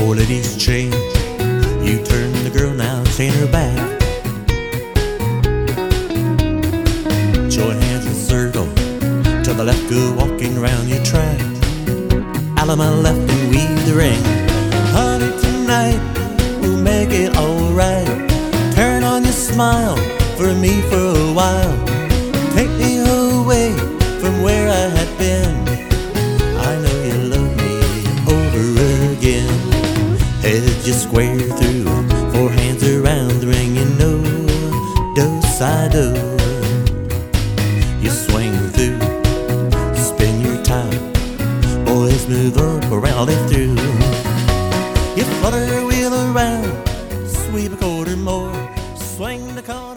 Boy, ladies change. You turn the girl now, chain her back. Join hands in circle. To the left, go walking round your track. Out of my left and weave the ring. Honey, tonight we'll make it alright. Turn on your smile for me for a while. Take me away from where I had been. I know you love me over again. Head just square through, four hands around the ring. You know, do-si-do. You swing through, spin your top. Boys move up around and through. You flutter, wheel around, sweep a quarter more, swing the car.